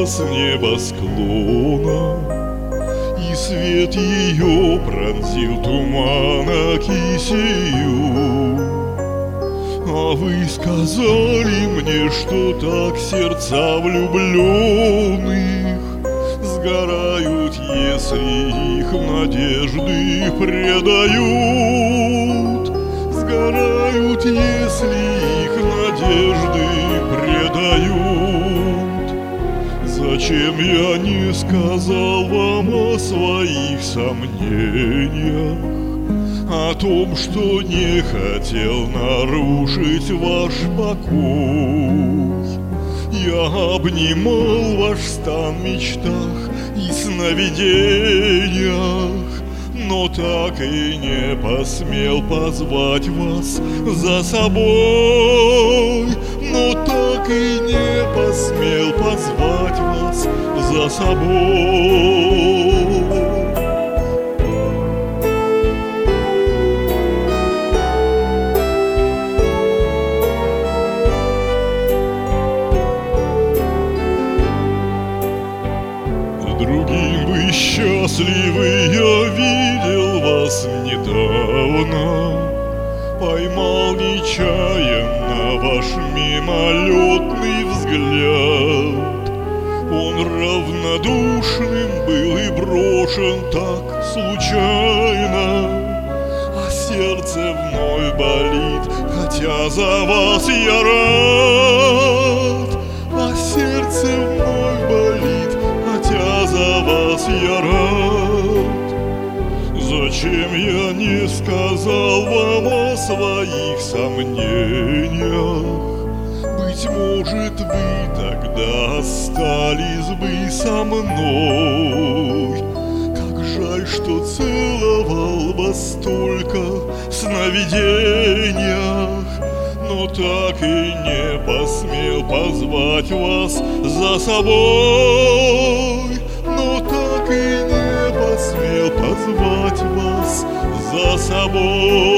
с небосклона, и свет ее пронзил тумана кисею. А вы сказали мне, что так сердца влюбленных сгорают, если их надежды предают. Сгорают, если их надежды предают. Зачем я не сказал вам о своих сомнениях, о том, что не хотел нарушить ваш покой? Я обнимал ваш стан в мечтах и сновидениях, но так и не посмел позвать вас за собой. Но так и не посмел позвать вас за собой. Другим вы счастливы, я видел вас недавно, поймал нечаянно ваш мимолетный взгляд. Он равнодушным был и брошен так случайно, а сердце вновь болит, хотя за вас я рад. А сердце вновь болит, хотя за вас я рад. Зачем я не сказал вам о своих сомнениях? Быть может, вы тогда остались бы со мной. Как жаль, что целовал вас только в сновидениях, но так и не посмел позвать вас за собой. Но так и не посмел позвать вас за собой.